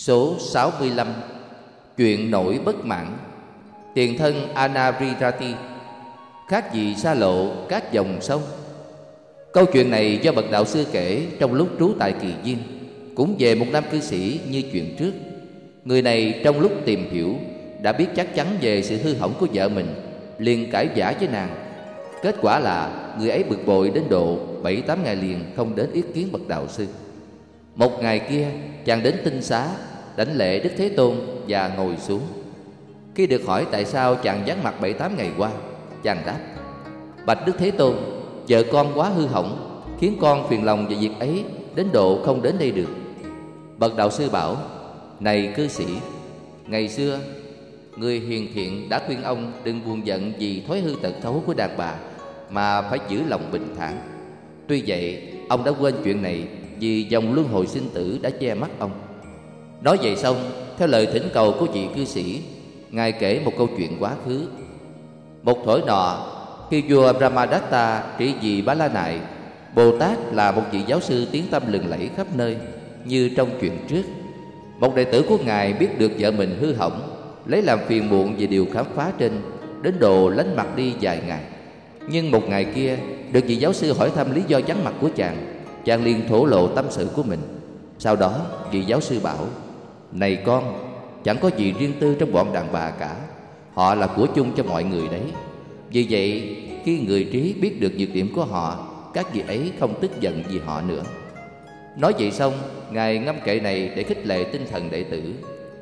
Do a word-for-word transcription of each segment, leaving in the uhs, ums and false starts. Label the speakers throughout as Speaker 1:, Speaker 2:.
Speaker 1: Số sáu mươi lăm. Chuyện nổi bất mãn. Tiền thân Anavirati, khác gì xa lộ các dòng sông. Câu chuyện này do bậc đạo sư kể trong lúc trú tại Kỳ Viên, cũng về một nam cư sĩ như chuyện trước. Người này trong lúc tìm hiểu đã biết chắc chắn về sự hư hỏng của vợ mình, liền cãi vã với nàng. Kết quả là người ấy bực bội đến độ bảy tám ngày liền không đến ý kiến bậc đạo sư. Một ngày kia, chàng đến tinh xá đảnh lễ Đức Thế Tôn và ngồi xuống. Khi được hỏi tại sao chàng vắng mặt bảy tám ngày qua, chàng đáp: Bạch Đức Thế Tôn, vợ con quá hư hỏng, khiến con phiền lòng về việc ấy đến độ không đến đây được. Bậc đạo sư bảo: Này cư sĩ, ngày xưa người hiền thiện đã khuyên ông đừng buồn giận vì thói hư tật xấu của đàn bà, mà phải giữ lòng bình thản. Tuy vậy, ông đã quên chuyện này vì dòng luân hồi sinh tử đã che mắt ông. Nói vậy xong, theo lời thỉnh cầu của vị cư sĩ, ngài kể một câu chuyện quá khứ. Một thổi nọ, khi vua Brahmadatta trị vì Bá La Nại, Bồ Tát là một vị giáo sư tiếng tăm lừng lẫy khắp nơi, như trong chuyện trước. Một đệ tử của ngài biết được vợ mình hư hỏng, lấy làm phiền muộn về điều khám phá trên, đến độ lánh mặt đi vài ngày. Nhưng một ngày kia, được vị giáo sư hỏi thăm lý do vắng mặt của chàng, chàng liền thổ lộ tâm sự của mình. Sau đó, vị giáo sư bảo: Này con, chẳng có gì riêng tư trong bọn đàn bà cả. Họ là của chung cho mọi người đấy. Vì vậy, khi người trí biết được nhược điểm của họ, các vị ấy không tức giận vì họ nữa. Nói vậy xong, ngài ngâm kệ này để khích lệ tinh thần đệ tử.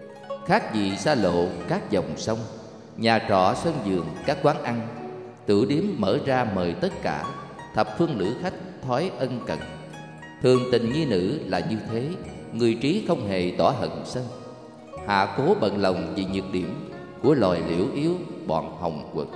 Speaker 1: Khác gì xa lộ các dòng sông, nhà trọ sân vườn các quán ăn, tử điếm mở ra mời tất cả, thập phương lữ khách thói ân cần. Thường tình nhi nữ là như thế, người trí không hề tỏ hận sân. Hạ cố bận lòng vì nhược điểm của loài liễu yếu bọn hồng quật.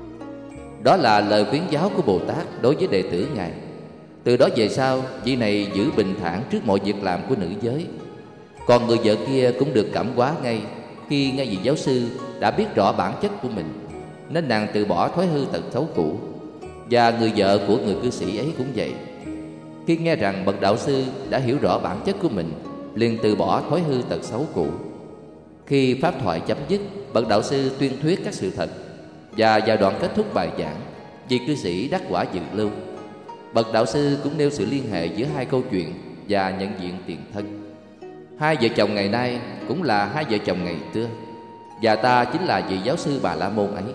Speaker 1: Đó là lời khuyến giáo của Bồ Tát đối với đệ tử ngài. Từ đó về sau, vị này giữ bình thản trước mọi việc làm của nữ giới. Còn người vợ kia cũng được cảm hóa ngay khi nghe vị giáo sư đã biết rõ bản chất của mình, nên nàng từ bỏ thói hư tật xấu cũ. Và người vợ của người cư sĩ ấy cũng vậy. Khi nghe rằng bậc đạo sư đã hiểu rõ bản chất của mình, liền từ bỏ thói hư tật xấu cũ. Khi pháp thoại chấm dứt, bậc đạo sư tuyên thuyết các sự thật, và vào đoạn kết thúc bài giảng, vị cư sĩ đắc quả dự lưu. Bậc đạo sư cũng nêu sự liên hệ giữa hai câu chuyện và nhận diện tiền thân. Hai vợ chồng ngày nay cũng là hai vợ chồng ngày xưa, và ta chính là vị giáo sư Bà La Môn ấy.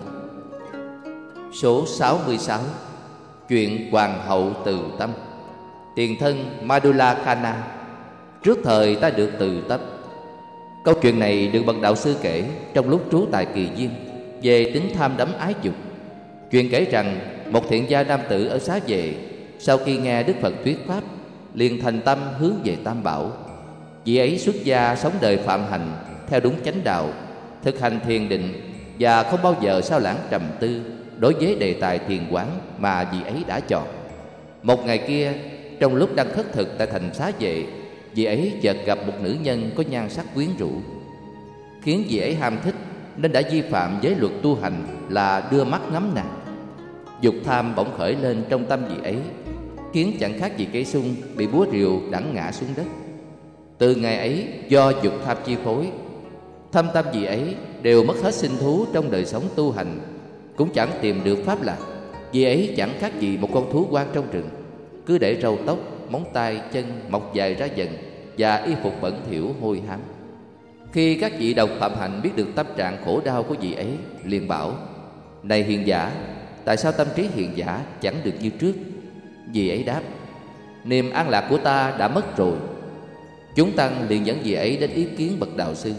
Speaker 1: Số sáu mươi sáu. Chuyện Hoàng hậu từ tâm. Tiền thân Madula Khana, trước thời ta được từ tâm. Câu chuyện này được bậc đạo sư kể trong lúc trú tại Kỳ Viên về tính tham đắm ái dục. Chuyện kể rằng một thiện gia nam tử ở Xá Vệ, sau khi nghe Đức Phật thuyết pháp, liền thành tâm hướng về Tam Bảo. Vị ấy xuất gia sống đời phạm hành theo đúng chánh đạo, thực hành thiền định và không bao giờ sao lãng trầm tư đối với đề tài thiền quán mà vị ấy đã chọn. Một ngày kia, trong lúc đang khất thực tại thành Xá Vệ, vị ấy chợt gặp một nữ nhân có nhan sắc quyến rũ, khiến vị ấy ham thích, nên đã vi phạm giới luật tu hành là đưa mắt ngắm nàng. Dục tham bỗng khởi lên trong tâm vị ấy, khiến chẳng khác gì cây sung bị búa rìu đẩy ngã xuống đất. Từ ngày ấy, do dục tham chi phối, thâm tâm vị ấy đều mất hết sinh thú trong đời sống tu hành, cũng chẳng tìm được pháp lạc. Vị ấy chẳng khác gì một con thú hoang trong rừng, cứ để râu tóc, móng tay, chân mọc dài ra dần, và y phục bẩn thỉu hôi hám. Khi các vị đồng phạm hạnh biết được tâm trạng khổ đau của vị ấy, liền bảo: Này hiền giả, tại sao tâm trí hiền giả chẳng được như trước? Vị ấy đáp: Niềm an lạc của ta đã mất rồi. Chúng tăng liền dẫn vị ấy đến ý kiến bậc đạo sư.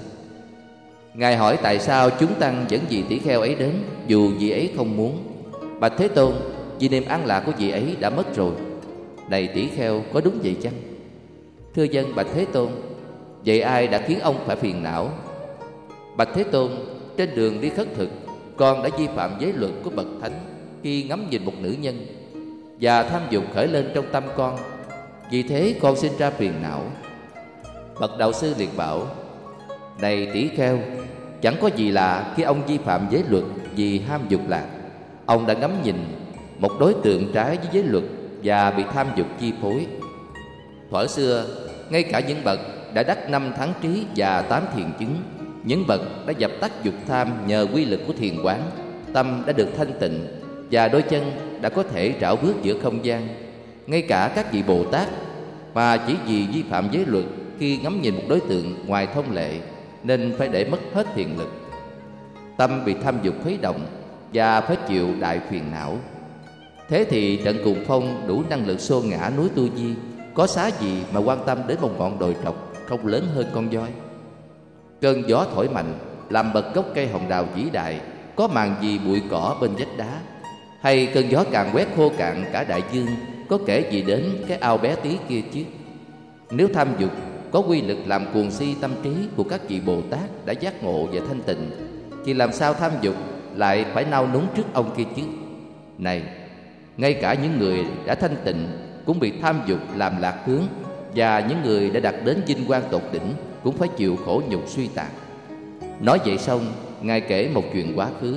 Speaker 1: Ngài hỏi tại sao chúng tăng dẫn vị tỷ kheo ấy đến, dù vị ấy không muốn. Bạch Thế Tôn, vì niềm an lạc của vị ấy đã mất rồi. Này tỷ kheo, có đúng vậy chăng? Thưa dân bạch Thế Tôn. Vậy ai đã khiến ông phải phiền não? Bạch Thế Tôn, trên đường đi khất thực, con đã vi phạm giới luật của bậc thánh khi ngắm nhìn một nữ nhân, và tham dục khởi lên trong tâm con, vì thế con sinh ra phiền não. Bậc đạo sư liền bảo: Này tỷ kheo, chẳng có gì lạ khi ông vi phạm giới luật vì ham dục lạc. Ông đã ngắm nhìn một đối tượng trái với giới luật và bị tham dục chi phối. Thuở xưa, ngay cả những bậc đã đắc năm thắng trí và tám thiền chứng. Những bậc đã dập tắt dục tham nhờ quy lực của thiền quán, tâm đã được thanh tịnh và đôi chân đã có thể trảo bước giữa không gian. Ngay cả các vị Bồ Tát mà chỉ vì vi phạm giới luật khi ngắm nhìn một đối tượng ngoài thông lệ nên phải để mất hết thiền lực. Tâm bị tham dục khuấy động và phải chịu đại phiền não. Thế thì trận cuồng phong đủ năng lực xô ngã núi Tu Di, có xá gì mà quan tâm đến một ngọn đồi trọc không lớn hơn con voi. Cơn gió thổi mạnh làm bật gốc cây hồng đào vĩ đại, có màng gì bụi cỏ bên vách đá. Hay cơn gió càng quét khô cạn cả đại dương, có kể gì đến cái ao bé tí kia chứ. Nếu tham dục có quy lực làm cuồng si tâm trí của các vị Bồ Tát đã giác ngộ và thanh tịnh, thì làm sao tham dục lại phải nao núng trước ông kia chứ? Này, ngay cả những người đã thanh tịnh cũng bị tham dục làm lạc hướng, và những người đã đạt đến vinh quang tột đỉnh cũng phải chịu khổ nhục suy tàn. Nói vậy xong, Ngài kể một chuyện quá khứ.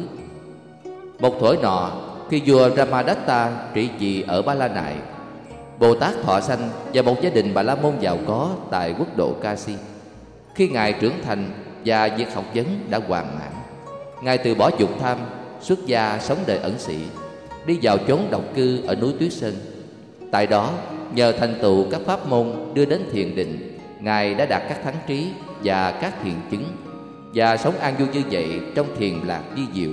Speaker 1: Một thuở nọ, khi vua Ramadatta trị vì ở Ba La Nại, Bồ Tát thọ sanh và một gia đình Bà La Môn giàu có tại quốc độ Kasi. Khi Ngài trưởng thành và việc học vấn đã hoàn mãn, Ngài từ bỏ dục tham, xuất gia sống đời ẩn sĩ, đi vào chốn độc cư ở núi Tuyết Sơn. Tại đó, nhờ thành tựu các pháp môn đưa đến thiền định, Ngài đã đạt các thắng trí và các thiền chứng, và sống an vui như vậy trong thiền lạc vi diệu.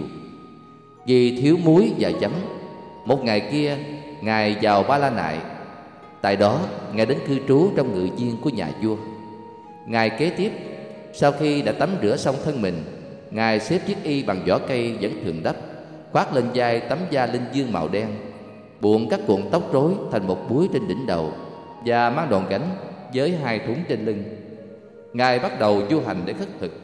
Speaker 1: Vì thiếu muối và giấm, một ngày kia Ngài vào Ba La Nại. Tại đó, Ngài đến cư trú trong ngự viên của nhà vua. Ngày kế tiếp, sau khi đã tắm rửa xong thân mình, Ngài xếp chiếc y bằng vỏ cây vẫn thường đắp, khoác lên vai tấm da linh dương màu đen, buộc các cuộn tóc rối thành một búi trên đỉnh đầu và mang đòn gánh với hai thúng trên lưng. Ngài bắt đầu du hành để khất thực.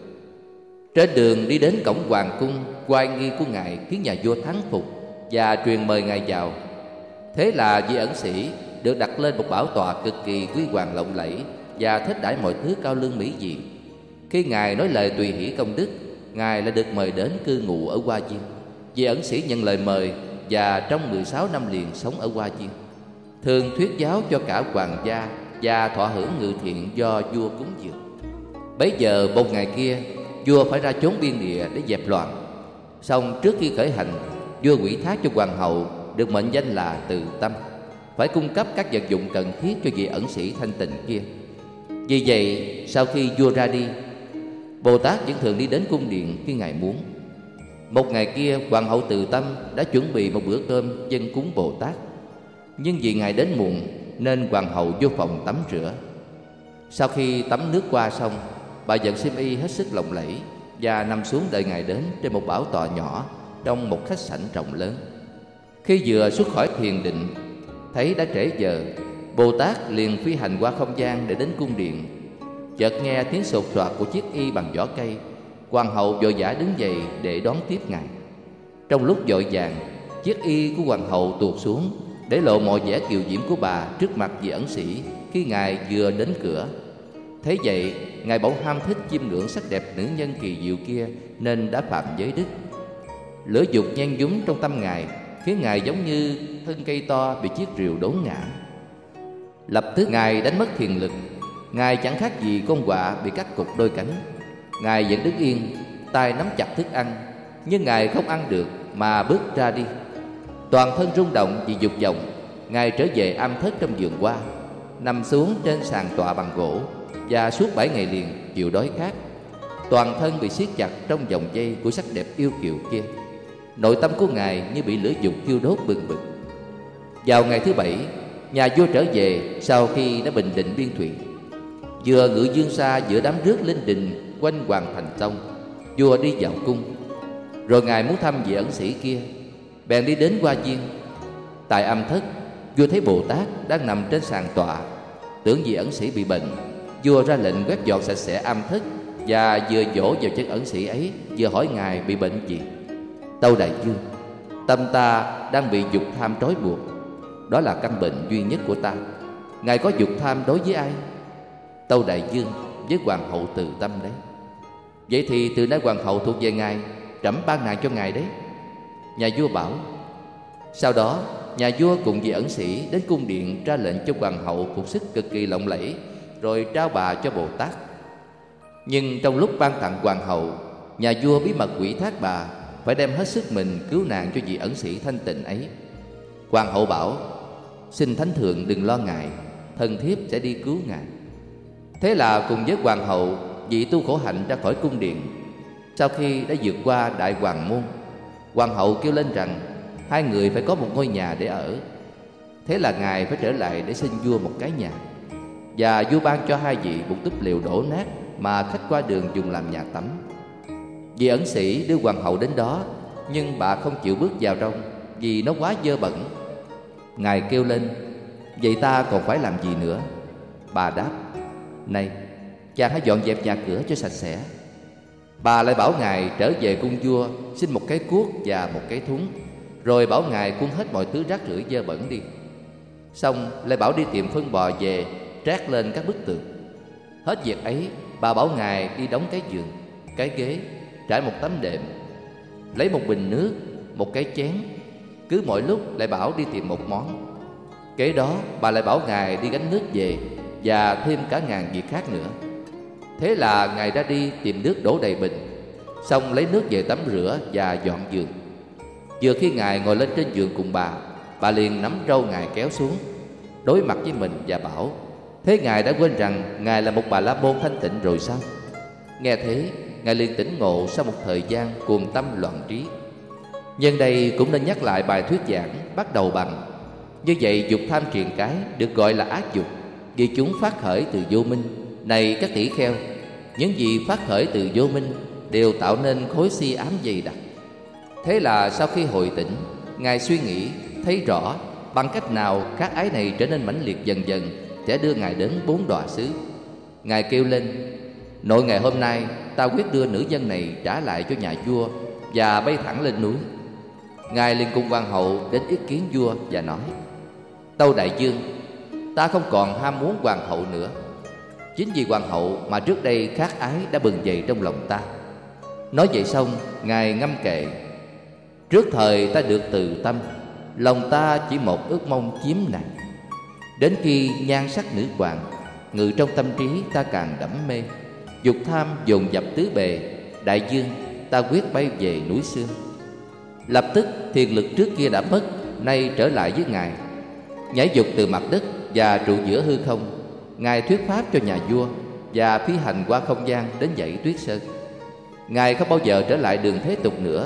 Speaker 1: Trên đường đi đến cổng hoàng cung, oai nghi của Ngài khiến nhà vua thán phục và truyền mời Ngài vào. Thế là vị ẩn sĩ được đặt lên một bảo tọa cực kỳ quý hoàng lộng lẫy và thích đãi mọi thứ cao lương mỹ vị. Khi Ngài nói lời tùy hỷ công đức, Ngài lại được mời đến cư ngụ ở Hoa Viên. Vị ẩn sĩ nhận lời mời và trong mười sáu năm liền sống ở Hoa Viên, thường thuyết giáo cho cả hoàng gia và thọ hưởng ngự thiện do vua cúng dường. Bấy giờ một ngày kia, vua phải ra chốn biên địa để dẹp loạn. Song trước khi khởi hành, vua ủy thác cho hoàng hậu được mệnh danh là Từ Tâm phải cung cấp các vật dụng cần thiết cho vị ẩn sĩ thanh tịnh kia. Vì vậy, sau khi vua ra đi, Bồ Tát vẫn thường đi đến cung điện khi Ngài muốn. Một ngày kia, hoàng hậu Từ Tâm đã chuẩn bị một bữa cơm dâng cúng Bồ Tát. Nhưng vì Ngài đến muộn nên hoàng hậu vô phòng tắm rửa. Sau khi tắm nước qua xong, bà giận xiêm y hết sức lộng lẫy và nằm xuống đợi Ngài đến trên một bảo tọa nhỏ trong một khách sảnh rộng lớn. Khi vừa xuất khỏi thiền định, thấy đã trễ giờ, Bồ Tát liền phi hành qua không gian để đến cung điện. Chợt nghe tiếng sột soạt của chiếc y bằng vỏ cây. Hoàng hậu vội vã đứng dậy để đón tiếp Ngài. Trong lúc vội vàng, chiếc y của hoàng hậu tuột xuống, để lộ mọi vẻ kiều diễm của bà trước mặt vị ẩn sĩ khi Ngài vừa đến cửa. Thế vậy, Ngài bỗng ham thích chiêm ngưỡng sắc đẹp nữ nhân kỳ diệu kia nên đã phạm giới đức. Lửa dục nhen nhúm trong tâm Ngài khiến Ngài giống như thân cây to bị chiếc rìu đốn ngã. Lập tức Ngài đánh mất thiền lực. Ngài chẳng khác gì con quạ bị cắt cụt đôi cánh. Ngài vẫn đứng yên, tay nắm chặt thức ăn, nhưng Ngài không ăn được mà bước ra đi. Toàn thân rung động vì dục vọng, Ngài trở về am thất trong vườn hoa, nằm xuống trên sàn tọa bằng gỗ và suốt bảy ngày liền chịu đói khát. Toàn thân bị siết chặt trong vòng dây của sắc đẹp yêu kiều kia. Nội tâm của Ngài như bị lửa dục thiêu đốt bừng bừng. Vào ngày thứ bảy, nhà vua trở về sau khi đã bình định biên thủy. Vừa ngự dương xa giữa đám rước linh đình quanh hoàng thành tông, vua đi vào cung. Rồi Ngài muốn thăm vị ẩn sĩ kia, bèn đi đến Hoa Viên. Tại âm thất, vua thấy Bồ Tát đang nằm trên sàn tọa. Tưởng vị ẩn sĩ bị bệnh, vua ra lệnh quét dọn sạch sẽ âm thất và vừa vỗ vào chân ẩn sĩ ấy, vừa hỏi Ngài bị bệnh gì. Tâu đại vương, tâm ta đang bị dục tham trói buộc. Đó là căn bệnh duy nhất của ta. Ngài có dục tham đối với ai? Tâu đại vương, với hoàng hậu Từ Tâm đấy. Vậy thì từ nay hoàng hậu thuộc về Ngài, trẫm ban nàng cho Ngài đấy. Nhà vua bảo. Sau đó, nhà vua cùng vị ẩn sĩ đến cung điện ra lệnh cho hoàng hậu phục sức cực kỳ lộng lẫy rồi trao bà cho Bồ Tát. Nhưng trong lúc ban tặng hoàng hậu, nhà vua bí mật ủy thác bà phải đem hết sức mình cứu nàng cho vị ẩn sĩ thanh tịnh ấy. Hoàng hậu bảo: xin thánh thượng đừng lo ngại, thần thiếp sẽ đi cứu ngài. Thế là cùng với hoàng hậu, vị tu khổ hạnh ra khỏi cung điện. Sau khi đã vượt qua đại hoàng môn, hoàng hậu kêu lên rằng hai người phải có một ngôi nhà để ở. Thế là ngài phải trở lại để xin vua một cái nhà. Và vua ban cho hai vị một túp lều đổ nát mà khách qua đường dùng làm nhà tắm. Vị ẩn sĩ đưa hoàng hậu đến đó, nhưng bà không chịu bước vào trong vì nó quá dơ bẩn. Ngài kêu lên: vậy ta còn phải làm gì nữa? Bà đáp: này, chàng hãy dọn dẹp nhà cửa cho sạch sẽ. Bà lại bảo ngài trở về cung vua xin một cái cuốc và một cái thúng, rồi bảo ngài cuốn hết mọi thứ rác rưởi dơ bẩn đi. Xong lại bảo đi tìm phân bò về trát lên các bức tường. Hết việc ấy, bà bảo ngài đi đóng cái giường, cái ghế, trải một tấm đệm, lấy một bình nước, một cái chén. Cứ mỗi lúc lại bảo đi tìm một món. Kế đó bà lại bảo ngài đi gánh nước về và thêm cả ngàn việc khác nữa. Thế là ngài ra đi tìm nước đổ đầy bình, xong lấy nước về tắm rửa và dọn giường. Vừa khi ngài ngồi lên trên giường cùng bà, bà liền nắm râu ngài kéo xuống, đối mặt với mình và bảo: thế ngài đã quên rằng ngài là một bà la môn thanh tịnh rồi sao? Nghe thế, ngài liền tỉnh ngộ sau một thời gian cuồng tâm loạn trí. Nhân đây cũng nên nhắc lại bài thuyết giảng bắt đầu bằng: như vậy dục tham triền cái được gọi là ác dục, vì chúng phát khởi từ vô minh. Này các tỷ kheo, những gì phát khởi từ vô minh đều tạo nên khối si ám dày đặc. Thế là sau khi hồi tỉnh, ngài suy nghĩ thấy rõ bằng cách nào các ái này trở nên mãnh liệt dần dần sẽ đưa ngài đến bốn đọa xứ. Ngài kêu lên: nội ngày hôm nay ta quyết đưa nữ dân này trả lại cho nhà vua và bay thẳng lên núi. Ngài liền cùng hoàng hậu đến ý kiến vua và nói: tâu đại vương, ta không còn ham muốn hoàng hậu nữa. Chính vì hoàng hậu mà trước đây khát ái đã bừng dậy trong lòng ta. Nói vậy xong, ngài ngâm kệ: trước thời ta được từ tâm, lòng ta chỉ một ước mong chiếm nàng. Đến khi nhan sắc nữ hoàng ngự trong tâm trí ta càng đắm mê, dục tham dồn dập tứ bề. Đại vương, ta quyết bay về núi xương. Lập tức thiền lực trước kia đã mất, nay trở lại với ngài. Nhảy dục từ mặt đất và trụ giữa hư không, ngài thuyết pháp cho nhà vua và phi hành qua không gian đến dãy Tuyết Sơn. Ngài không bao giờ trở lại đường thế tục nữa,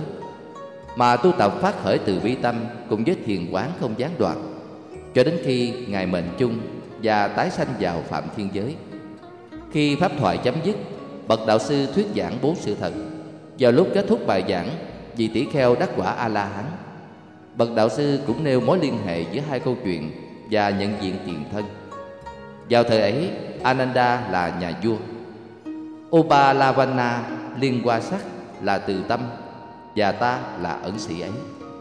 Speaker 1: mà tu tập phát khởi từ bi tâm cùng với thiền quán không gián đoạn, cho đến khi ngài mệnh chung và tái sanh vào phạm thiên giới. Khi pháp thoại chấm dứt, bậc đạo sư thuyết giảng bốn sự thật. Vào lúc kết thúc bài giảng, vị tỷ kheo đắc quả A La Hán. Bậc đạo sư cũng nêu mối liên hệ giữa hai câu chuyện và nhận diện tiền thân. Vào thời ấy, Ananda là nhà vua, Upalavana liên hoa sắc là từ tâm, và ta là ẩn sĩ ấy.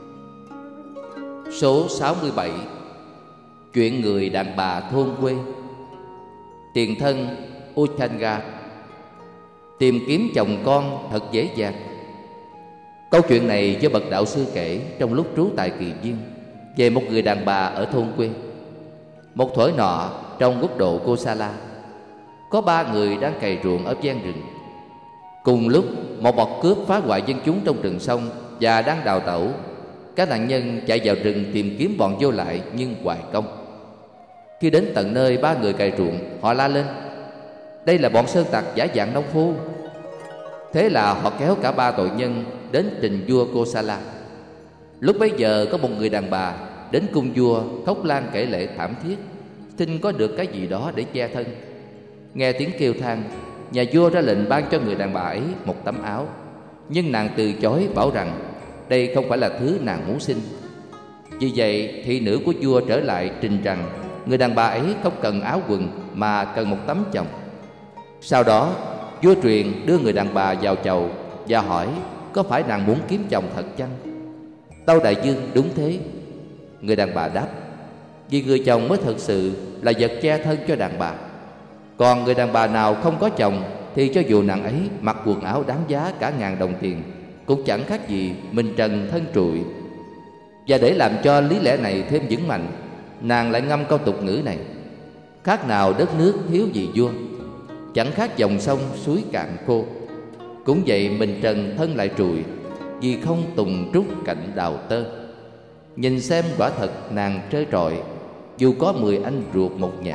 Speaker 1: Số sáu mươi bảy. Chuyện người đàn bà thôn quê. Tiền thân Uchanga tìm kiếm chồng con thật dễ dàng. Câu chuyện này do bậc đạo sư kể trong lúc trú tại Kỳ Viên về một người đàn bà ở thôn quê. Một thuở nọ, trong quốc độ Kosala, có ba người đang cày ruộng ở ven rừng. Cùng lúc, một bọt cướp phá hoại dân chúng trong rừng xong và đang đào tẩu. Các nạn nhân chạy vào rừng tìm kiếm bọn vô lại nhưng hoài công. Khi đến tận nơi ba người cày ruộng, họ la lên: đây là bọn sơn tặc giả dạng nông phu. Thế là họ kéo cả ba tội nhân đến trình vua Kosala. Lúc bấy giờ có một người đàn bà đến cung vua khóc than kể lệ thảm thiết, xin có được cái gì đó để che thân. Nghe tiếng kêu than, nhà vua ra lệnh ban cho người đàn bà ấy một tấm áo. Nhưng nàng từ chối, bảo rằng đây không phải là thứ nàng muốn xin. Vì vậy thị nữ của vua trở lại trình rằng người đàn bà ấy không cần áo quần mà cần một tấm chồng. Sau đó vua truyền đưa người đàn bà vào chầu và hỏi có phải nàng muốn kiếm chồng thật chăng? Tâu đại vương, đúng thế. Người đàn bà đáp: vì người chồng mới thực sự là vật che thân cho đàn bà. Còn người đàn bà nào không có chồng thì cho dù nàng ấy mặc quần áo đáng giá cả ngàn đồng tiền cũng chẳng khác gì mình trần thân trụi. Và để làm cho lý lẽ này thêm vững mạnh, nàng lại ngâm câu tục ngữ này: Khác nào đất nước thiếu gì vua, chẳng khác dòng sông suối cạn khô. Cũng vậy mình trần thân lại trụi, vì không tùng trúc cạnh đào tơ. Nhìn xem quả thật nàng trơ trọi, dù có mười anh ruột một nhà.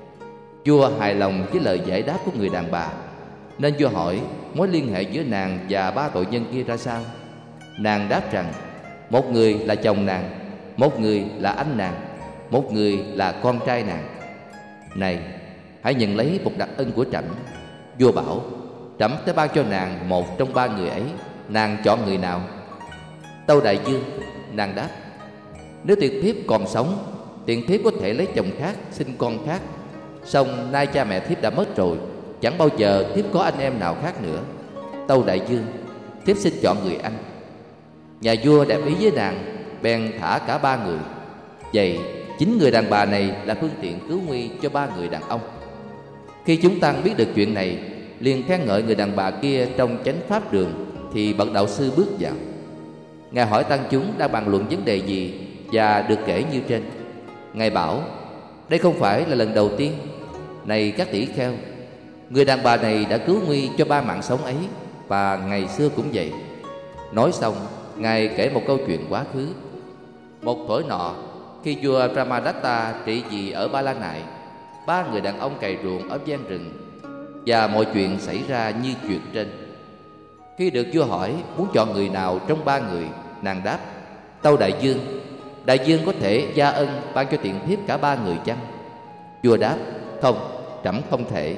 Speaker 1: Vua hài lòng với lời giải đáp của người đàn bà, nên vua hỏi mối liên hệ giữa nàng và ba tội nhân kia ra sao. Nàng đáp rằng một người là chồng nàng, một người là anh nàng, một người là con trai nàng. Này, hãy nhận lấy một đặc ân của trẫm. Vua bảo trẫm sẽ ban cho nàng một trong ba người ấy, nàng chọn người nào? Tâu đại vương, nàng đáp, nếu tiền thiếp còn sống, tiền thiếp có thể lấy chồng khác, sinh con khác. Song nay cha mẹ thiếp đã mất rồi, chẳng bao giờ thiếp có anh em nào khác nữa. Tâu đại vương, thiếp xin chọn người anh. Nhà vua đẹp ý với nàng, bèn thả cả ba người. Vậy chính người đàn bà này là phương tiện cứu nguy cho ba người đàn ông. Khi chúng tăng biết được chuyện này, liền khen ngợi người đàn bà kia trong chánh pháp đường, thì bậc đạo sư bước vào. Ngài hỏi tăng chúng đang bàn luận vấn đề gì, và được kể như trên. Ngài bảo, đây không phải là lần đầu tiên. Này các tỷ kheo, người đàn bà này đã cứu nguy cho ba mạng sống ấy, và ngày xưa cũng vậy. Nói xong, Ngài kể một câu chuyện quá khứ. Một thổi nọ, khi vua Brahmadatta trị vì ở Ba La Nại, ba người đàn ông cày ruộng ở gian rừng, và mọi chuyện xảy ra như chuyện trên. Khi được vua hỏi muốn chọn người nào trong ba người, nàng đáp, tâu đại vương, đại vương có thể gia ân ban cho tiện thiếp cả ba người chăng? Vua đáp, không, trẫm không thể.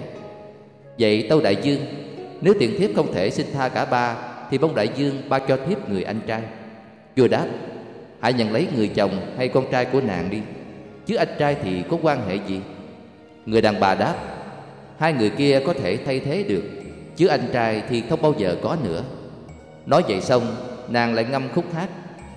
Speaker 1: Vậy tâu đại vương, nếu tiện thiếp không thể xin tha cả ba, thì mong đại vương ban cho thiếp người anh trai. Vua đáp, hãy nhận lấy người chồng hay con trai của nàng đi, chứ anh trai thì có quan hệ gì? Người đàn bà đáp, hai người kia có thể thay thế được, chứ anh trai thì không bao giờ có nữa. Nói vậy xong, nàng lại ngâm khúc hát.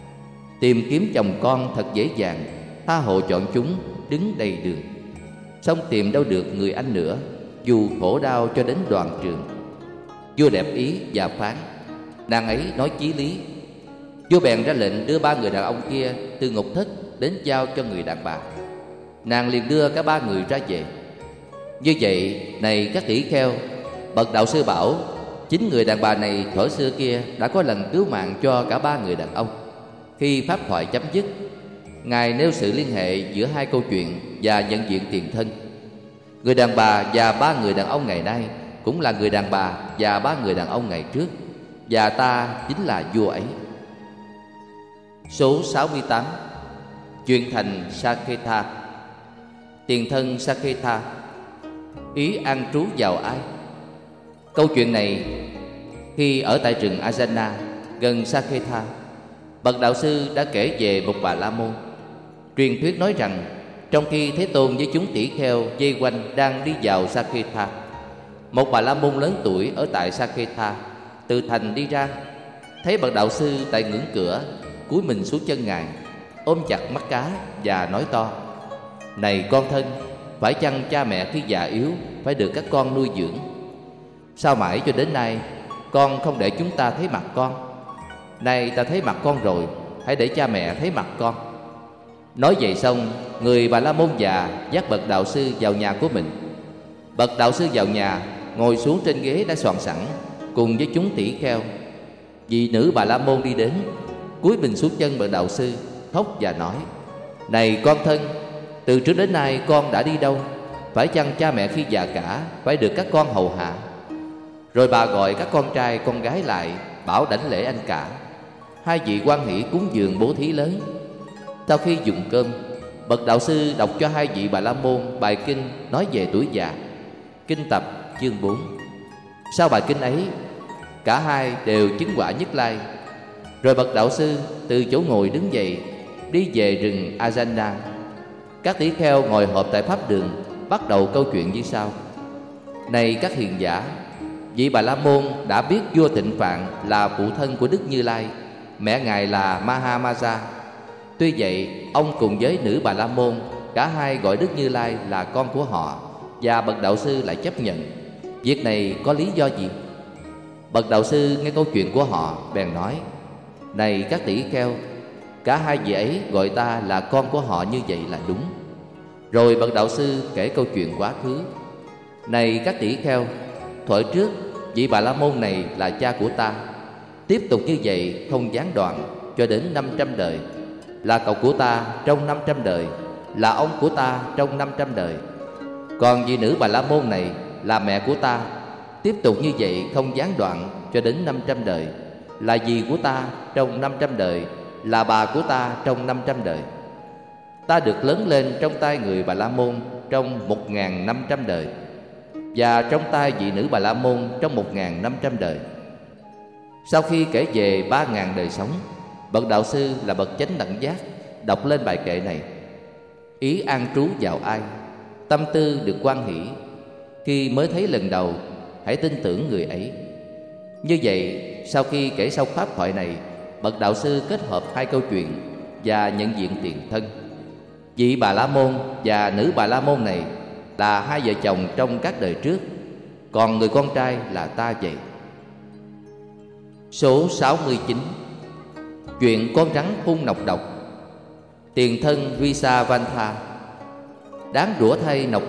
Speaker 1: Tìm kiếm chồng con thật dễ dàng, tha hồ chọn chúng đứng đầy đường. Xong tìm đâu được người anh nữa, dù khổ đau cho đến đoàn trường. Vua đẹp ý và phán, nàng ấy nói chí lý. Vua bèn ra lệnh đưa ba người đàn ông kia từ ngục thất đến giao cho người đàn bà. Nàng liền đưa cả ba người ra về. Như vậy, này các tỷ kheo, bậc đạo sư bảo chính người đàn bà này thuở xưa kia đã có lần cứu mạng cho cả ba người đàn ông. Khi pháp thoại chấm dứt, Ngài nêu sự liên hệ giữa hai câu chuyện và nhận diện tiền thân. Người đàn bà và ba người đàn ông ngày nay cũng là người đàn bà và ba người đàn ông ngày trước, và ta chính là vua ấy. Số sáu mươi tám. Chuyện thành Saketa. Tiền thân Saketa, ý an trú vào ai? Câu chuyện này khi ở tại rừng Ajana gần Saketa, bậc đạo sư đã kể về một Bà La Môn. Truyền thuyết nói rằng trong khi Thế Tôn với chúng tỷ kheo vây quanh đang đi vào Saketa, một Bà La Môn lớn tuổi ở tại Saketa từ thành đi ra, thấy bậc đạo sư tại ngưỡng cửa, cúi mình xuống chân Ngài, ôm chặt mắt cá và nói to, này con thân, phải chăng cha mẹ khi già yếu phải được các con nuôi dưỡng? Sao mãi cho đến nay con không để chúng ta thấy mặt con? Nay ta thấy mặt con rồi, hãy để cha mẹ thấy mặt con. Nói vậy xong, người Bà La Môn già dắt bậc đạo sư vào nhà của mình. Bậc đạo sư vào nhà, ngồi xuống trên ghế đã soạn sẵn cùng với chúng tỷ kheo. Vị nữ Bà La Môn đi đến, cúi mình xuống chân bậc đạo sư, khóc và nói, này con thân, từ trước đến nay con đã đi đâu? Phải chăng cha mẹ khi già cả phải được các con hầu hạ? Rồi bà gọi các con trai con gái lại, bảo đảnh lễ anh cả. Hai vị hoan hỷ cúng dường bố thí lớn. Sau khi dùng cơm, bậc đạo sư đọc cho hai vị Bà La Môn bài kinh nói về tuổi già. Kinh tập chương bốn. Sau bài kinh ấy, cả hai đều chứng quả Nhất Lai. Rồi bậc đạo sư từ chỗ ngồi đứng dậy, đi về rừng Ajana. Các tỷ kheo ngồi họp tại pháp đường, bắt đầu câu chuyện như sau. Này các hiền giả, vị Bà La Môn đã biết vua Tịnh Phạn là phụ thân của Đức Như Lai, mẹ ngài là Mahamaja. Tuy vậy, ông cùng với nữ Bà La Môn, cả hai gọi Đức Như Lai là con của họ, và bậc đạo sư lại chấp nhận. Việc này có lý do gì? Bậc đạo sư nghe câu chuyện của họ bèn nói, này các tỷ kheo, cả hai vị ấy gọi ta là con của họ như vậy là đúng. Rồi bậc đạo sư kể câu chuyện quá khứ. Này các tỷ kheo, thuở trước vị Bà La Môn này là cha của ta. Tiếp tục như vậy không gián đoạn cho đến năm trăm đời, là cậu của ta trong năm trăm đời, là ông của ta trong năm trăm đời. Còn vị nữ Bà La Môn này là mẹ của ta. Tiếp tục như vậy không gián đoạn cho đến năm trăm đời, là dì của ta trong năm trăm đời, là bà của ta trong năm trăm đời. Ta được lớn lên trong tay người Bà La Môn trong một ngàn năm trăm đời, và trong tay vị nữ Bà La Môn trong một ngàn năm trăm đời. Sau khi kể về ba ngàn đời sống, bậc đạo sư là bậc chánh đẳng giác đọc lên bài kệ này. Ý an trú vào ai, tâm tư được hoan hỷ. Khi mới thấy lần đầu, hãy tin tưởng người ấy. Như vậy, sau khi kể xong pháp thoại này, bậc đạo sư kết hợp hai câu chuyện và nhận diện tiền thân. Vị Bà La Môn và nữ Bà La Môn này là hai vợ chồng trong các đời trước, còn người con trai là ta vậy. Số sáu mươi chín. Chuyện con rắn phun nọc độc. Tiền thân Risavantha. Đáng rủa thay nọc.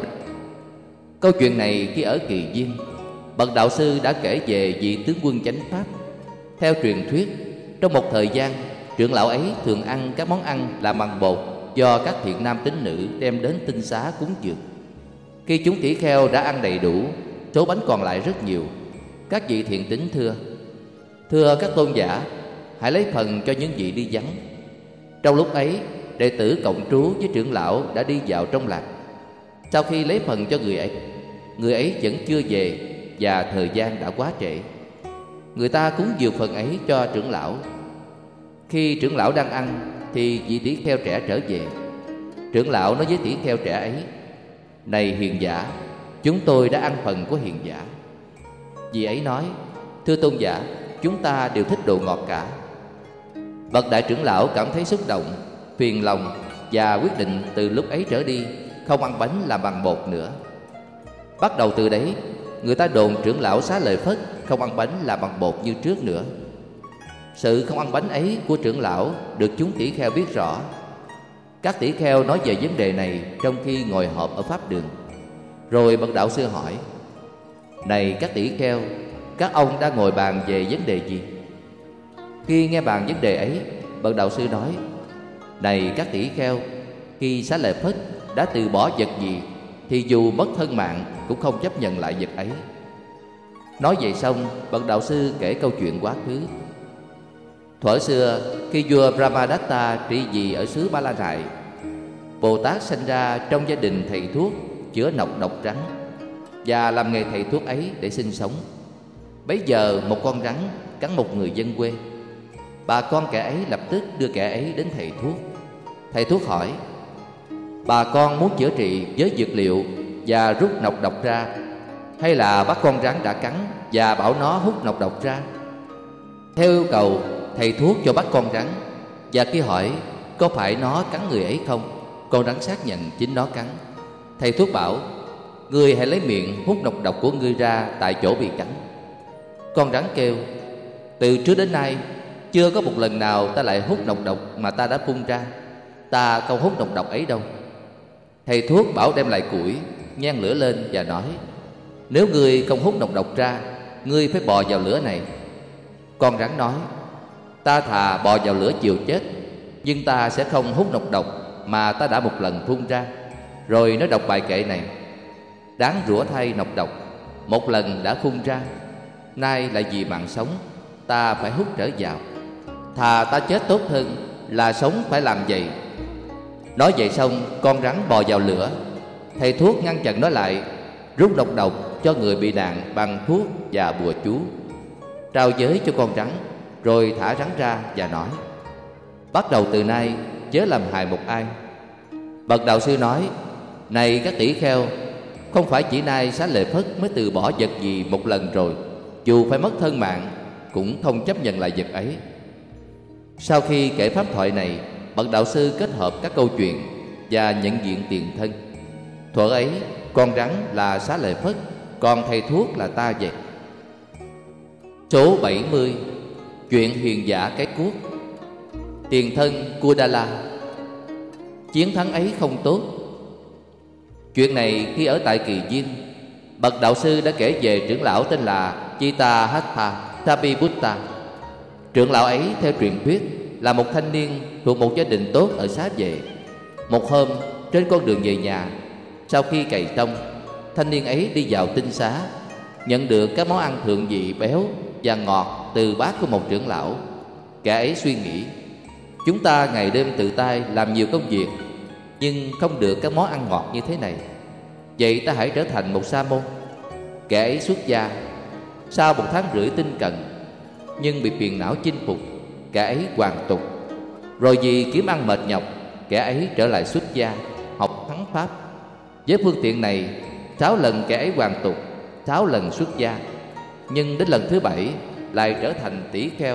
Speaker 1: Câu chuyện này khi ở Kỳ Viên, bậc đạo sư đã kể về vị tướng quân chánh pháp. Theo truyền thuyết, trong một thời gian, trưởng lão ấy thường ăn các món ăn làm bằng bột do các thiện nam tín nữ đem đến tinh xá cúng dường. Khi chúng tỷ kheo đã ăn đầy đủ, số bánh còn lại rất nhiều. Các vị thiện tín thưa: Thưa các tôn giả, hãy lấy phần cho những vị đi vắng. Trong lúc ấy, đệ tử cộng trú với trưởng lão đã đi vào trong làng. Sau khi lấy phần cho người ấy, người ấy vẫn chưa về và thời gian đã quá trễ. Người ta cúng dường phần ấy cho trưởng lão. Khi trưởng lão đang ăn thì vị tỷ kheo trẻ trở về. Trưởng lão nói với tỷ kheo trẻ ấy: Này hiền giả, chúng tôi đã ăn phần của hiền giả. Vị ấy nói: Thưa tôn giả, chúng ta đều thích đồ ngọt cả. Bậc đại trưởng lão cảm thấy xúc động, phiền lòng và quyết định từ lúc ấy trở đi không ăn bánh làm bằng bột nữa. Bắt đầu từ đấy, người ta đồn trưởng lão Xá Lợi Phất không ăn bánh làm bằng bột như trước nữa. Sự không ăn bánh ấy của trưởng lão được chúng tỷ kheo biết rõ. Các tỷ kheo nói về vấn đề này trong khi ngồi họp ở pháp đường. Rồi bậc đạo sư hỏi: Này các tỷ kheo, các ông đã ngồi bàn về vấn đề gì? Khi nghe bàn vấn đề ấy, bậc đạo sư nói: Này các tỷ kheo, khi Xá Lợi Phất đã từ bỏ vật gì thì dù mất thân mạng cũng không chấp nhận lại vật ấy. Nói vậy xong, bậc đạo sư kể câu chuyện quá khứ. Thuở xưa, khi vua Brahmadatta trị vì ở xứ Ba La Nại, Bồ Tát sinh ra trong gia đình thầy thuốc chữa nọc độc rắn và làm nghề thầy thuốc ấy để sinh sống. Bấy giờ một con rắn cắn một người dân quê. Bà con kẻ ấy lập tức đưa kẻ ấy đến thầy thuốc. Thầy thuốc hỏi: Bà con muốn chữa trị với dược liệu và rút nọc độc ra, hay là bắt con rắn đã cắn và bảo nó hút nọc độc ra? Theo yêu cầu, thầy thuốc cho bắt con rắn, và khi hỏi có phải nó cắn người ấy không, con rắn xác nhận chính nó cắn. Thầy thuốc bảo: Ngươi hãy lấy miệng hút nọc độc của ngươi ra tại chỗ bị cắn. Con rắn kêu: Từ trước đến nay chưa có một lần nào ta lại hút nọc độc mà ta đã phun ra. Ta không hút nọc độc ấy đâu. Thầy thuốc bảo đem lại củi, nhen lửa lên và nói: Nếu ngươi không hút nọc độc ra, ngươi phải bò vào lửa này. Con rắn nói: Ta thà bò vào lửa chịu chết, nhưng ta sẽ không hút nọc độc mà ta đã một lần phun ra. Rồi nó đọc bài kệ này: Đáng rủa thay nọc độc, một lần đã phun ra. Nay lại vì mạng sống, ta phải hút trở vào. Thà ta chết tốt hơn là sống phải làm vậy. Nói vậy xong, con rắn bò vào lửa. Thầy thuốc ngăn chặn nó lại, rút nọc độc cho người bị nạn bằng thuốc và bùa chú, trao giới cho con rắn, rồi thả rắn ra và nói: Bắt đầu từ nay chớ làm hại một ai. Bậc đạo sư nói: Này các tỷ kheo, không phải chỉ nay Xá Lợi Phất mới từ bỏ vật gì một lần rồi, dù phải mất thân mạng cũng không chấp nhận lại vật ấy. Sau khi kể pháp thoại này, bậc đạo sư kết hợp các câu chuyện và nhận diện tiền thân. Thuở ấy, con rắn là Xá Lợi Phất, còn thầy thuốc là ta vậy. Số bảy mươi. Chuyện hiền giả cái cuốc. Tiền thân Kudala. Chiến thắng ấy không tốt. Chuyện này khi ở tại Kỳ Viên, bậc đạo sư đã kể về trưởng lão tên là Chitahatha Thapiputta. Trưởng lão ấy theo truyền thuyết là một thanh niên thuộc một gia đình tốt ở Xá Vệ. Một hôm trên con đường về nhà, sau khi cày xong, thanh niên ấy đi vào tinh xá, nhận được các món ăn thượng vị béo và ngọt từ bát của một trưởng lão. Kẻ ấy suy nghĩ, chúng ta ngày đêm tự tay làm nhiều công việc, nhưng không được các món ăn ngọt như thế này. Vậy ta hãy trở thành một sa môn. Kẻ ấy xuất gia. Sau một tháng rưỡi tinh cận, nhưng bị phiền não chinh phục, kẻ ấy hoàn tục. Rồi vì kiếm ăn mệt nhọc, kẻ ấy trở lại xuất gia, học thắng pháp. Với phương tiện này, sáu lần kẻ ấy hoàn tục, sáu lần xuất gia. Nhưng đến lần thứ bảy lại trở thành tỷ kheo.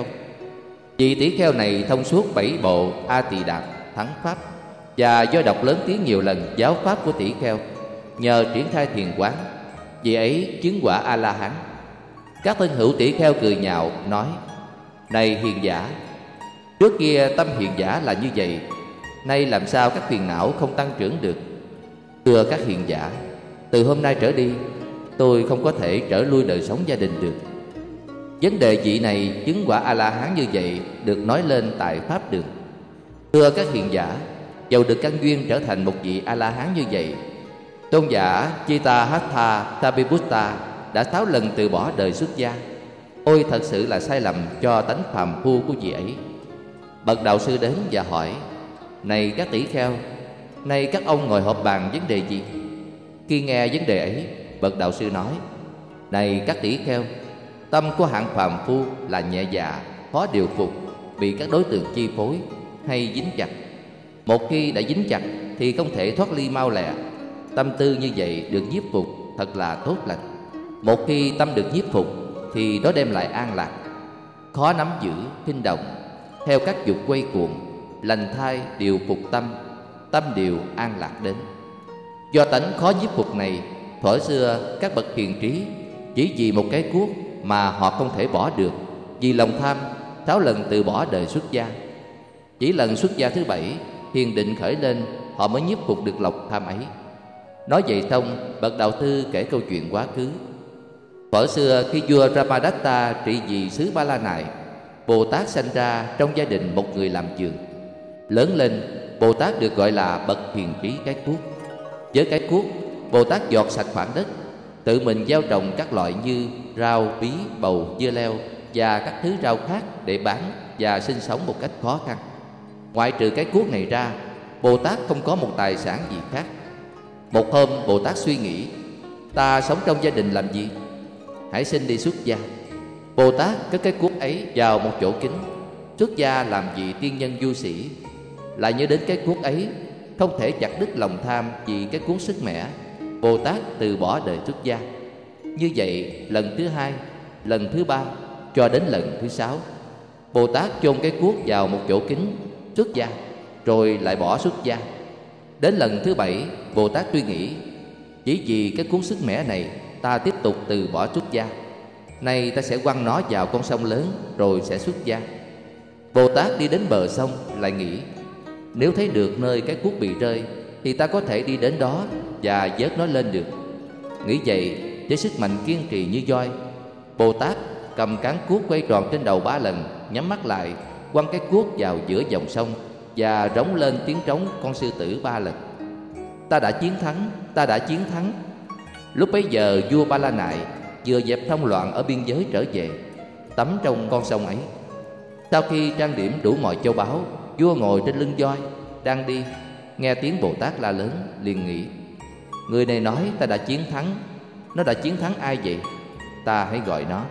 Speaker 1: Vị tỷ kheo này thông suốt bảy bộ A Tỳ Đàm thắng pháp, và do đọc lớn tiếng nhiều lần giáo pháp của tỷ kheo, nhờ triển khai thiền quán, vị ấy chứng quả A La Hán. Các thân hữu tỷ kheo cười nhạo nói: Này hiền giả, trước kia tâm hiền giả là như vậy, nay làm sao các phiền não không tăng trưởng được? Thưa các hiền giả, từ hôm nay trở đi, tôi không có thể trở lui đời sống gia đình được. Vấn đề vị này chứng quả A La Hán như vậy được nói lên tại pháp đường. Thưa các hiền giả, dầu được căn duyên trở thành một vị A La Hán như vậy, tôn giả Chitahatha Thapiputta đã sáu lần từ bỏ đời xuất gia. Ôi, thật sự là sai lầm cho tánh phàm phu của vị ấy. Bậc đạo sư đến và hỏi: Này các tỷ kheo, nay các ông ngồi họp bàn vấn đề gì? Khi nghe vấn đề ấy, bậc đạo sư nói: Này các tỷ kheo, tâm của hạng phàm phu là nhẹ dạ, khó điều phục, bị các đối tượng chi phối hay dính chặt. Một khi đã dính chặt thì không thể thoát ly mau lẹ. Tâm tư như vậy được nhiếp phục thật là tốt lành. Một khi tâm được nhiếp phục thì nó đem lại an lạc. Khó nắm giữ, kinh động, theo các dục quay cuồng, lành thai điều phục tâm, tâm điều an lạc đến. Do tánh khó nhiếp phục này, thuở xưa các bậc hiền trí chỉ vì một cái cuốc mà họ không thể bỏ được, vì lòng tham sáu lần từ bỏ đời xuất gia. Chỉ lần xuất gia thứ bảy, thiền định khởi lên, họ mới nhiếp phục được lòng tham ấy. Nói vậy xong, bậc đạo sư kể câu chuyện quá khứ. Thuở xưa khi vua Ramadatta trị vì xứ Ba La Nại, Bồ Tát sanh ra trong gia đình một người làm vườn. Lớn lên, Bồ Tát được gọi là bậc hiền trí cái cuốc. Với cái cuốc, Bồ Tát dọn sạch khoảng đất, tự mình gieo trồng các loại như rau, bí, bầu, dưa leo và các thứ rau khác để bán và sinh sống một cách khó khăn. Ngoại trừ cái cuốc này ra, Bồ Tát không có một tài sản gì khác. Một hôm Bồ Tát suy nghĩ: Ta sống trong gia đình làm gì? Hãy xin đi xuất gia. Bồ Tát cất cái cuốc ấy vào một chỗ kín. Xuất gia làm vị tiên nhân du sĩ. Lại nhớ đến cái cuốc ấy, không thể chặt đứt lòng tham vì cái cuốc sức mẻ, Bồ Tát từ bỏ đời xuất gia. Như vậy lần thứ hai, lần thứ ba, cho đến lần thứ sáu, Bồ Tát chôn cái cuốc vào một chỗ kín, xuất gia, rồi lại bỏ xuất gia. Đến lần thứ bảy, Bồ Tát suy nghĩ: Chỉ vì cái cuốc sức mẻ này, ta tiếp tục từ bỏ xuất gia. Nay ta sẽ quăng nó vào con sông lớn, rồi sẽ xuất gia. Bồ Tát đi đến bờ sông, lại nghĩ: Nếu thấy được nơi cái cuốc bị rơi, thì ta có thể đi đến đó và vớt nó lên được. Nghĩ vậy, với sức mạnh kiên trì như voi, Bồ Tát cầm cán cuốc quay tròn trên đầu ba lần, nhắm mắt lại, quăng cái cuốc vào giữa dòng sông và rống lên tiếng trống con sư tử ba lần: Ta đã chiến thắng, ta đã chiến thắng. Lúc bấy giờ vua Ba La Nại vừa dẹp thông loạn ở biên giới trở về, tắm trong con sông ấy. Sau khi trang điểm đủ mọi châu báu, vua ngồi trên lưng voi đang đi, nghe tiếng Bồ Tát la lớn, liền nghĩ: Người này nói ta đã chiến thắng. Nó đã chiến thắng ai vậy? Ta hãy gọi nó.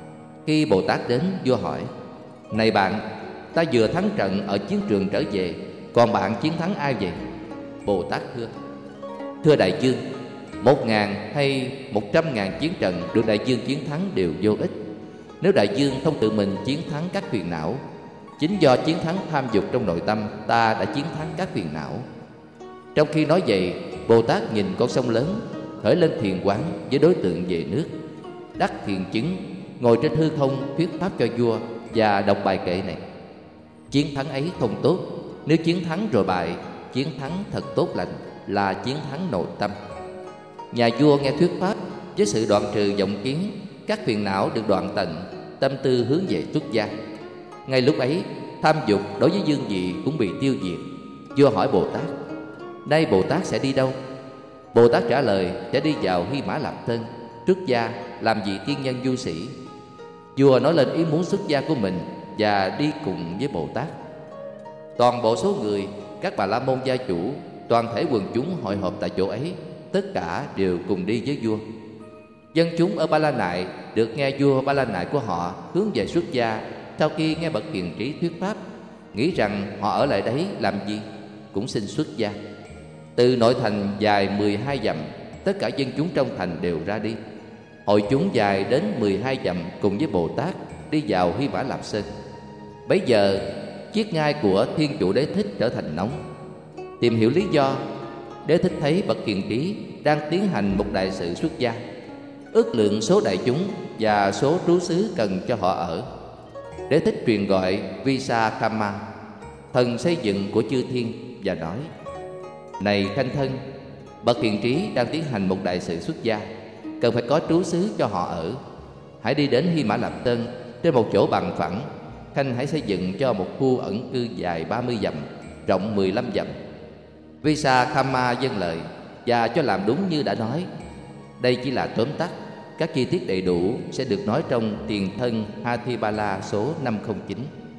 Speaker 1: Khi Bồ Tát đến, vua hỏi: Này bạn, ta vừa thắng trận ở chiến trường trở về, còn bạn chiến thắng ai vậy? Bồ Tát thưa: Thưa đại vương, một ngàn hay một trăm ngàn chiến trận được đại vương chiến thắng đều vô ích. Nếu đại vương không tự mình chiến thắng các phiền não, chính do chiến thắng tham dục trong nội tâm, ta đã chiến thắng các phiền não. Trong khi nói vậy, Bồ Tát nhìn con sông lớn, khởi lên thiền quán với đối tượng về nước, đắc thiền chứng, ngồi trên hư không thuyết pháp cho vua và đọc bài kệ này: Chiến thắng ấy không tốt. Nếu chiến thắng rồi bại, chiến thắng thật tốt lành là chiến thắng nội tâm. Nhà vua nghe thuyết pháp với sự đoạn trừ vọng kiến, các phiền não được đoạn tận, tâm tư hướng về xuất gia. Ngay lúc ấy, tham dục đối với dương vị cũng bị tiêu diệt. Vua hỏi Bồ Tát: nay Bồ Tát sẽ đi đâu? Bồ Tát trả lời: sẽ đi vào Hy Mã Lạp Tân, xuất gia làm vị tiên nhân du sĩ. Vua nói lên ý muốn xuất gia của mình và đi cùng với Bồ Tát. Toàn bộ số người, các bà la môn gia chủ, toàn thể quần chúng hội họp tại chỗ ấy, tất cả đều cùng đi với vua. Dân chúng ở Ba La Nại được nghe vua Ba La Nại của họ hướng về xuất gia. Sau khi nghe bậc hiền trí thuyết pháp, nghĩ rằng họ ở lại đấy làm gì, cũng xin xuất gia. Từ nội thành dài mười hai dặm, tất cả dân chúng trong thành đều ra đi. Hội chúng dài đến mười hai dặm cùng với Bồ Tát đi vào Hy Mã Lạp Sơn. Bấy giờ chiếc ngai của Thiên Chủ Đế Thích trở thành nóng. Tìm hiểu lý do, Đế Thích thấy bậc hiền trí đang tiến hành một đại sự xuất gia, ước lượng số đại chúng và số trú xứ cần cho họ ở. Đế Thích truyền gọi Visakhamma, thần xây dựng của chư thiên, và nói: này khanh thân, bậc hiền trí đang tiến hành một đại sự xuất gia, cần phải có trú xứ cho họ ở. Hãy đi đến Hy Mã Lạp Tân, trên một chỗ bằng phẳng, khanh hãy xây dựng cho một khu ẩn cư dài ba mươi dặm, rộng mười lăm dặm. Visakhamma vâng lời và cho làm đúng như đã nói. Đây chỉ là tóm tắt, các chi tiết đầy đủ sẽ được nói trong Tiền Thân Hathibala số năm không chín.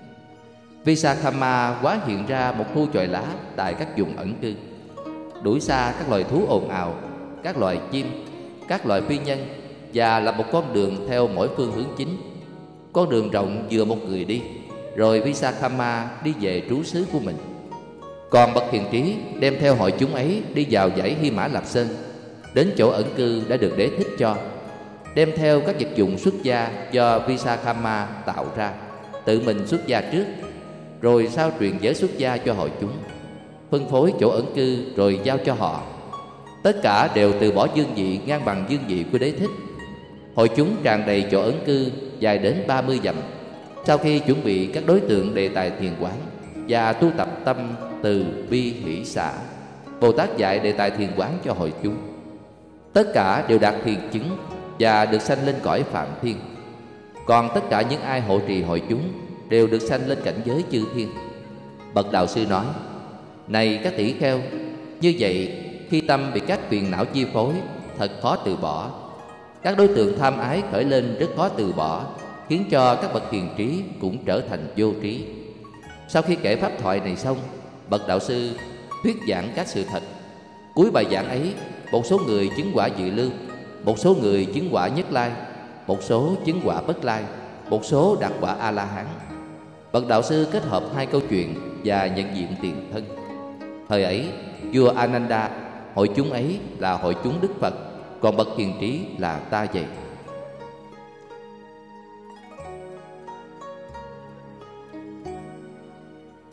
Speaker 1: Visakhamma hóa hiện ra một khu chòi lá tại các vùng ẩn cư, đuổi xa các loài thú ồn ào, các loài chim, các loài phi nhân, và là một con đường theo mỗi phương hướng chính. Con đường rộng vừa một người đi, rồi Visakhamma đi về trú xứ của mình. Còn bậc hiền trí đem theo hội chúng ấy đi vào dãy Hy Mã Lạp Sơn, đến chỗ ẩn cư đã được Đế Thích cho, đem theo các vật dụng xuất gia do Visakhamma tạo ra, tự mình xuất gia trước, rồi sau truyền giới xuất gia cho hội chúng, phân phối chỗ ẩn cư rồi giao cho họ. Tất cả đều từ bỏ dương vị ngang bằng dương vị của Đế Thích. Hội chúng tràn đầy chỗ ẩn cư dài đến ba mươi dặm. Sau khi chuẩn bị các đối tượng đề tài thiền quán và tu tập tâm từ bi hỷ xả, Bồ Tát dạy đề tài thiền quán cho hội chúng. Tất cả đều đạt thiền chứng và được sanh lên cõi Phạm Thiên. Còn tất cả những ai hộ trì hội chúng đều được sanh lên cảnh giới chư thiên. Bậc đạo sư nói: này các tỷ kheo, như vậy khi tâm bị các phiền não chi phối, thật khó từ bỏ. Các đối tượng tham ái khởi lên rất khó từ bỏ, khiến cho các bậc hiền trí cũng trở thành vô trí. Sau khi kể pháp thoại này xong, bậc đạo sư thuyết giảng các sự thật. Cuối bài giảng ấy, một số người chứng quả dự lưu, một số người chứng quả nhất lai, một số chứng quả bất lai, một số đạt quả A La Hán. Bậc đạo sư kết hợp hai câu chuyện và nhận diện tiền thân. Thời ấy, vua Ananda, hội chúng ấy là hội chúng Đức Phật, còn bậc hiền trí là ta vậy.